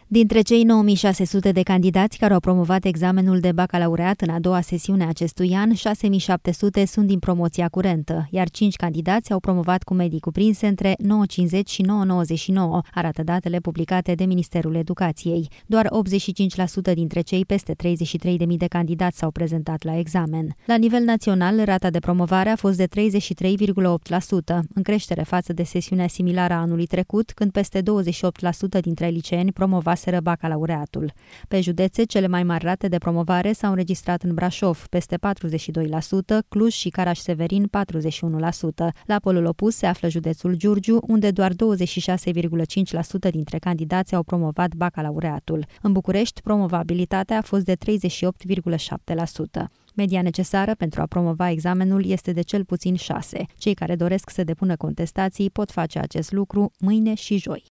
Dintre cei 9600 de candidați care au promovat examenul de bacalaureat în a doua sesiune a acestui an, 6700 sunt din promoția curentă, iar 5 candidați au promovat cu medii cuprinse între 9,50 și 9,99, arată datele publicate de Ministerul Educației. Doar 85% dintre cei peste 33.000 de candidați s-au prezentat la examen. La nivel național, rata de promovare a fost de 33,8%, în creștere față de sesiunea similară a anului trecut, când peste 28% dintre liceeni promovaseră bacalaureatul. Pe județe, cele mai mari rate de promovare s-au înregistrat în Brașov, peste 42%, Cluj și Caraș-Severin 41%. La polul opus se află județul Giurgiu, unde doar 26,5% dintre candidați au promovat bacalaureatul. În București, promovabilitatea a fost de 38,7%. Media necesară pentru a promova examenul este de cel puțin 6. Cei care doresc să depună contestații pot face acest lucru mâine și joi.